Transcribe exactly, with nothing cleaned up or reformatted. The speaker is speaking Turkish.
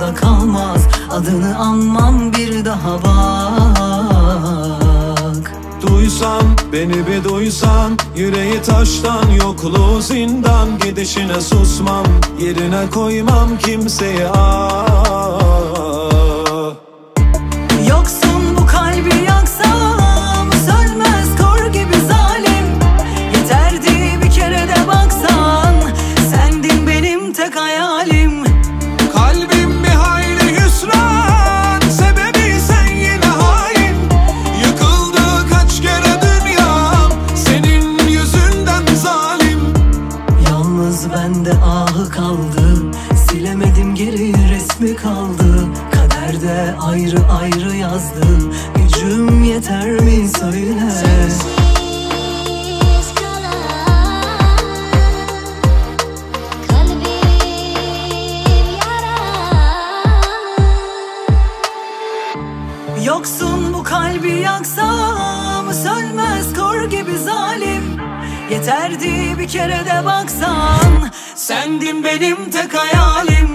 aklımda kalmaz, adını anmam bir daha bak. Duysan, beni bir duysan, yüreği taştan, yokluğu zindan. Gidişine susmam, yerine koymam kimseyi ah. Yoksun bu kalbi yaksam, sönmez kor gibi zalim. Yeterdi bir kere de baksan, sendin benim tek hayalim. Kalbim bir hayli hüsran, sebebi sen yine hain. Yıkıldı kaç kere dünyam, senin yüzünden zalim. Yalnız bende ahı kaldı, silemedim geri resmi kaldı. Kaderde ayrı ayrı yazdım, gücüm yeter mi söyle. Yoksun bu kalbi yaksam, sönmez kor gibi zalim. Yeterdi bir kere de baksan, sendin benim tek hayalim.